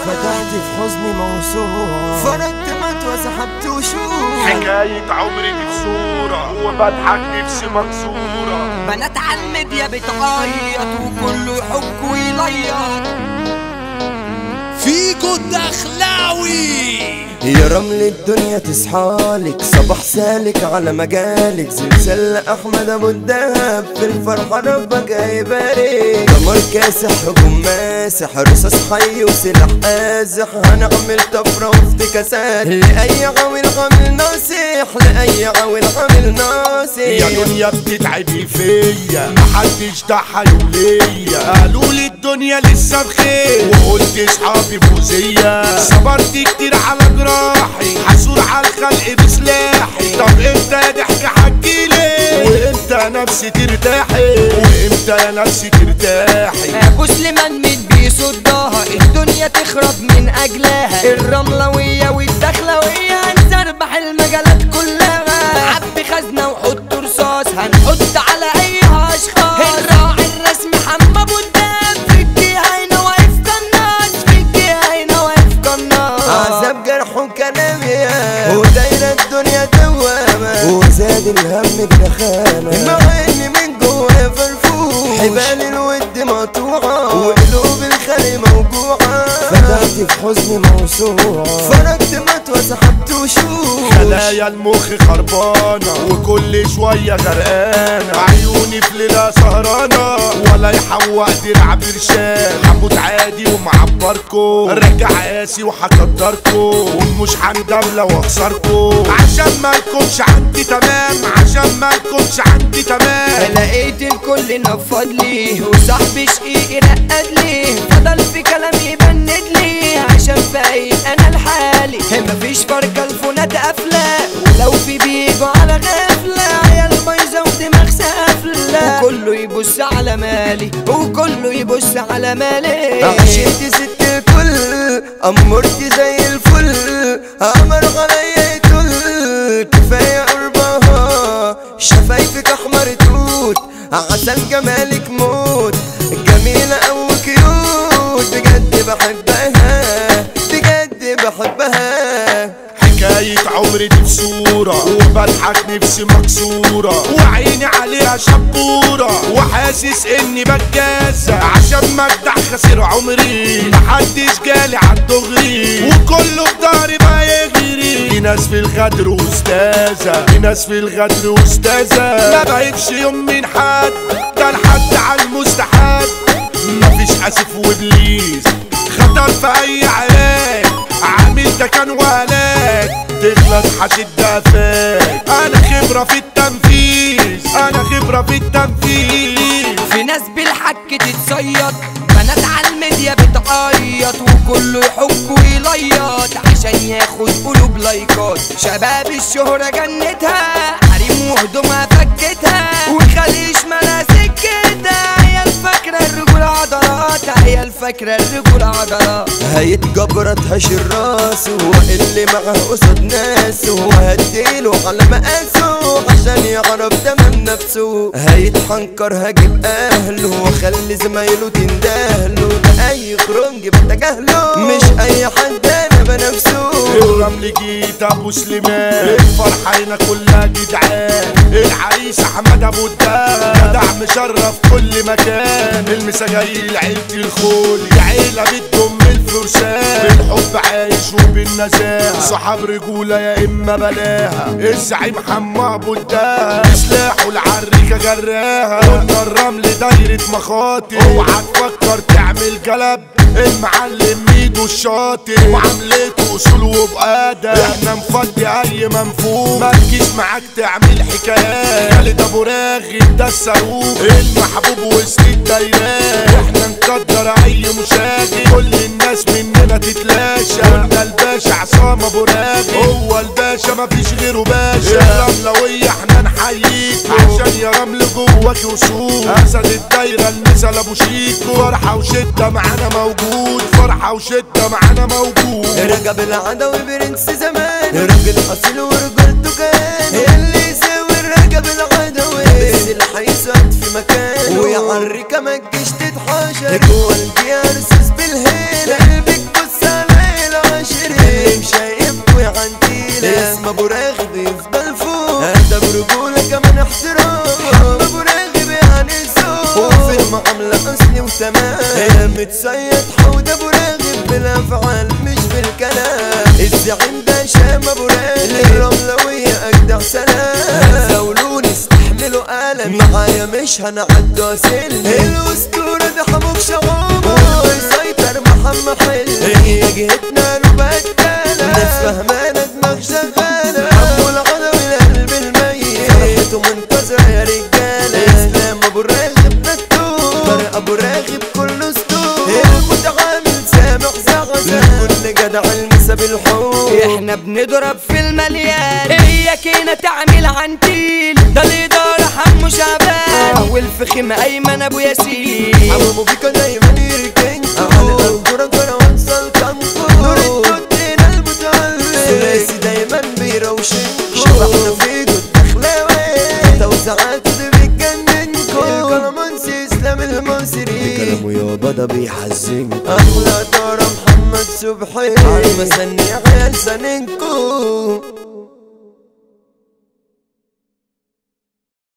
فتحت في حزني موسوعة، فرقت متوى سحبت وشوش. حكاية عمري دي في صورة وبضحك نفسي مكسورة. بنات على الميديا بتعيط وكله يحك ويليط. فيكو الدخلاوي يا رمل الدنيا تصحالك، صباح سالك على مجالك، زلزال احمد ابو الدهب في الفرحه ربك هيبارك. قمر كاسح هجوم ماسح، رصاص حي وسلاح قازح، هنعمل طفره وافتكاسات لاي عويل عامل ناصح، لاي عويل عامل ناصح. يا دنيا بتتعبي فيا محدش ضحى يوليا، قالولي الدنيا لسه بخير وقلت اصحابي فوزية. صبرت كتير على جراحي، حسود على الخلق بسلاحي. طب امتى يا ضحك حكيلي، وامتى نفسي ترتاحي، وامتى يا نفسي ترتاحي. ابو سليمان مين بيصدها، الدنيا تخرب من اجلها. الرملوية والدخلوية هنسربح المجالات كلها. عبي خزنة وحط رصاص، هنحط على اي اشخاص. الراعي الرسمي حمى ابو الدهب، في الجهة هنا واقف قناص، في الجهة هنا واقف قناص. عذاب جرح وكلامي ودايرة الدنيا دوامة، وزاد الهم جنخانة، مع اني من جوايا فرفوش. حبال الود مقطوعة وقلوب الخلق موجوعة، فتحت في حزني موسوعة، فرقت متوى سحبت وشوش. خلايا المخ خربانة وكل شوية غرقانة، عيوني في ليلة سهرانة ولا يحوق درع برشان. هموت عادي ومعبركو، راجع قاسي وهقدركو، ومش هندم لو اخسركو، عشان ما يكونش عندي تمام، عشان ما يكونش عندي تمام. لقيت الكل نفض لي، وصاحبي شقيقي رقد لي، فضل في كلامي يبند لي، عشان فايق انا لحالي. مفيش فرقة الفونات قافلة، ولو في بيجوا على غفلة، عيال بايظة ودماغ سافلة، وكله يبص على مالي، وكله يبص على مالي. عشت ست الكل، أمرتي زي الفل، أمر عليا يطل، كفاية قربها، شفايفك أحمر توت، عسل جمالك موت، جميلة أو كيوت، بجد بحبها، بجد بحبها. حكاية عمري دي في صورة وبضحك نفسي مكسورة، وعيني عليها شبورة، وحاسس اني بتجازى، عشان مجدع خسر عمري، محدش جالي عالدغري، وكله في ضهري بقى يجري. في ناس في الغدر واستاذة، في ناس في الغدر واستاذة، ما بهبش يوم من حد، ده الحد على المستحد. مفيش اسف وابليس خطر في اي علاج، عامل ده كان ولاك، تغلط هشدها فاك. انا خبرة في التنفيذ، انا خبرة في التنفيذ. في ناس بالحك تتصيد، بنات على الميديا بتعيط، وكله يحك ويليط، عشان ياخد قلوب لايكات. شباب الشهرة جنتها، حريم وهدومها فكتها، وخليش ملا سكتها. هي الفكرة الرجولة عضلات، هي الفكرة الرجولة عضلات. هيتجبر تهش الراس، هو اللي معه قصاد ناسه، وهديله على مقاسه عشان يعرف تمام نفسه. هيتحنكر هجيب اهله، واخلي زمايله تندهله، ده اي خرنج بتجاهله، مش اي حد انا بنفسه. الرمل جيت ابو سليمان، الفرحة هنا كلها جدعان، العريس احمد ابو الدهب، جدع مشرف كل مكان. المسجايل عيلة الخول، يا عيلة بتضم الفرسان، بالحب عايش وبالنزاهة، صحاب رجولة يا اما بلاها. الزعيم حمى ابو الدهب، سلاحه العريكة جراها، قلنا الرمل دايرة مخاطر، اوعى تفكر تعمل جلب. المعلم ميدو الشاطر، وعملته اصول وبقادة، احنا نفضي اي منفوخ، مالكيش معاك تعمل حكايات. خالد ابو راغب ده الصاروخ، المحبوب وسط الدايرات، احنا نقدر اي مشاغل، كل الناس مننا تتلاشى. قلنا الباشا عصام ابو راغب، هو الباشا مفيش غيره باشا. الرملوية احنا نحييكوا، عشان يا رمل جواك وصول. اسد الدايرة المثل ابو شيكو، فرحة وشدة معانا موجود، فرحة وشدة معانا موجود. رجب العدوي برنس زمان، راجل اصيل ورجولته كان، اللي يساوي الرجب العدوي، بس الحيسات في مكانه، ويعركة ما تجيش تتحاشى، جوا الجيار سوس بالهيل، قلبك بص هي متصيد حوض ابو راغب بالافعال مش بالكلام. الزعيم ده شام ابو راغب الرملوية اجدع سلام. زولوني استحملوا ألم معايا مش هنعدوا سلم. الاسطورة ده حموك شغوبة ويسيطر محمد حلم. هي جهتنا له بدالة ناس فهمانة دماغ شغالة. حمو العدوي القلب الميت فرحته منتظرة يا رجالة. اسلام ابو راغب نتوب طارق ابو راغب كله اسطول. المتعامل سامح زغزة كل جدع المسا بالحب. احنا بنضرب في المليان هي كينا تعمل عنتيل. ده الإدارة حمو شعبان والفخم أيمن أبو ياسين. عمو بيكا دايما يركنكو على الكورة كورة وانصل كانكو. نور التوتين المتعلق ثلاثي دايما بيروشنكو. شبحنا في جود دخلاوي توزيعات دي بتجننكو. الكلامانسي اسلام المصري كلامه يابا ده بيحزنكو. احلى دارة محمد صبحي على مسني عيال سننكو.